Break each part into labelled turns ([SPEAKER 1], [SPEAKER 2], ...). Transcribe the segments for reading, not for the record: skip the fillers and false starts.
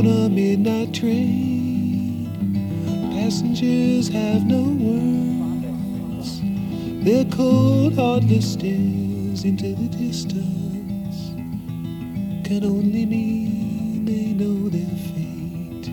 [SPEAKER 1] on a midnight train. Passengers have no words. Their cold, heartless stares into the distance can only mean they know their fate.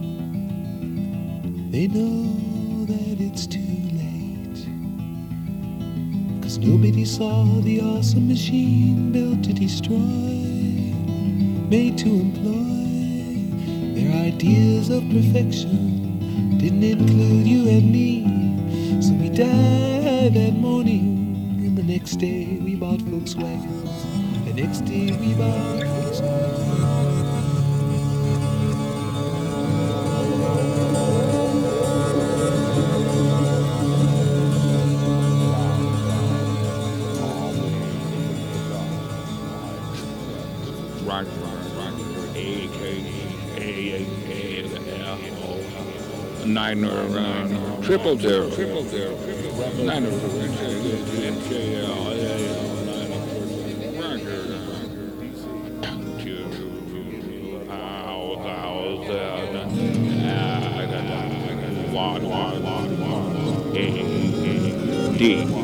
[SPEAKER 1] They know that it's too late. 'Cause nobody saw the awesome machine built to destroy, made to employ. Their ideas of perfection didn't include you and me. So we died that morning, and the next day we bought Volkswagens. The next day we bought Volkswagens.
[SPEAKER 2] Niner, triple zero, Niner, D.